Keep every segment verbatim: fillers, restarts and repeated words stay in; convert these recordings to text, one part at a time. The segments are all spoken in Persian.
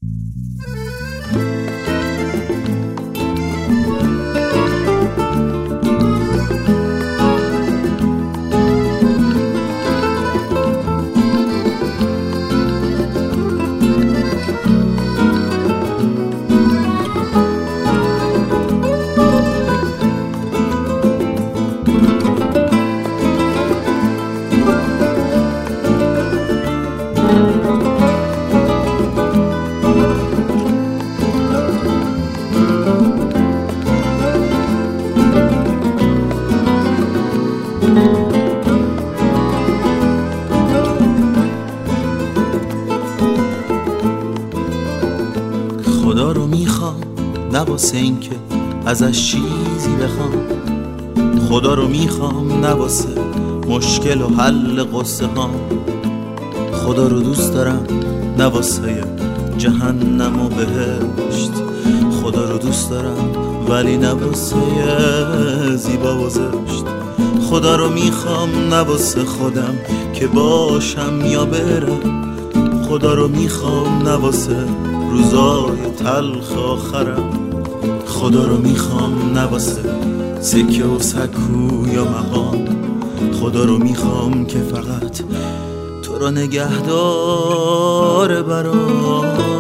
خدا رو میخوام نه واسه این که ازش چیزی بخوام، خدا رو میخوام نه واسه مشکل و حل قصه هام، خدا رو دوست دارم نه واسه جهنم و بهشت، خدا رو دوست دارم ولی نه واسه زیبا و زشت، خدا رو میخوام نه واسه خودم که باشم یا برم، خدا رو میخوام نه واسه روزای تلخ آخرم، خدا رو میخوام نه واسه سکه و سکو یا مقام، خدا رو میخوام که فقط تو رو نگهدار برام.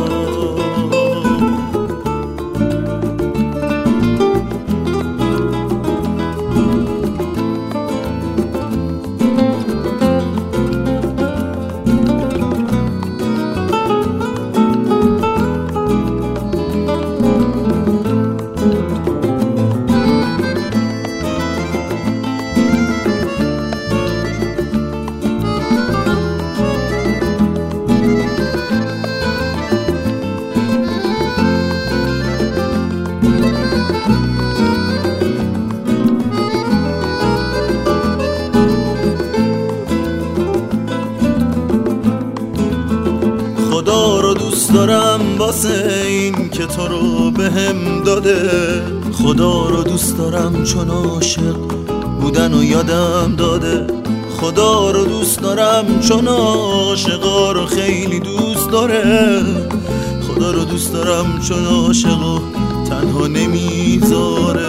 خدا رو دوست دارم واسه این که تو رو بهم داده، خدا رو دوست دارم چون عاشق بودن و یادم داده، خدا رو دوست دارم چون عاشقا رو خیلی دوست داره، خدا رو دوست دارم چون عاشقا تنها نمیذاره.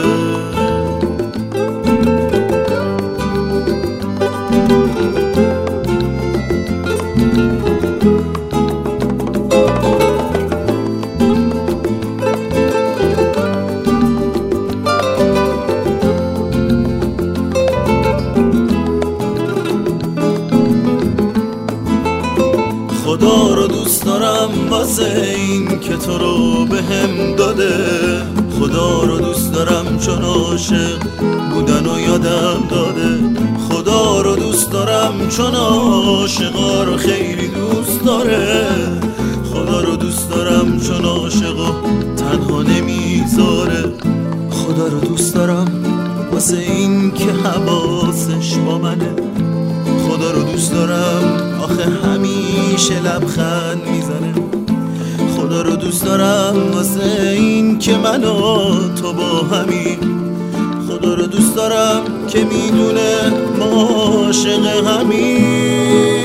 خدا رو دوست دارم واسه این که تو رو بهم داده، خدا رو دوست دارم چون عاشق بودن و یادم داده، خدا رو دوست دارم چون عاشقا رو خیلی دوست داره، خدا رو دوست دارم چون عاشقا تنها نمیذاره، خدا رو دوست دارم واسه این که حواسش با منه، خدا رو دوست دارم آخه همیشه لبخند میزنه، خدا رو دوست دارم واسه این که من و تو با همین، خدا رو دوست دارم که میدونه ما عاشق همین.